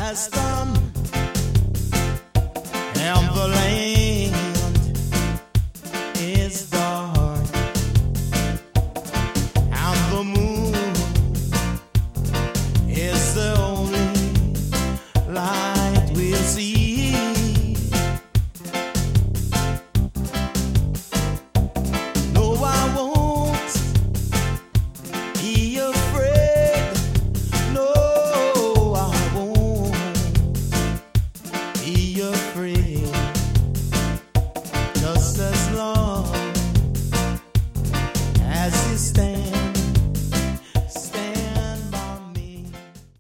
has come, and the land is dark, and the moon is the only light we'll see. No, I won't be afraid. No, I won't be afraid.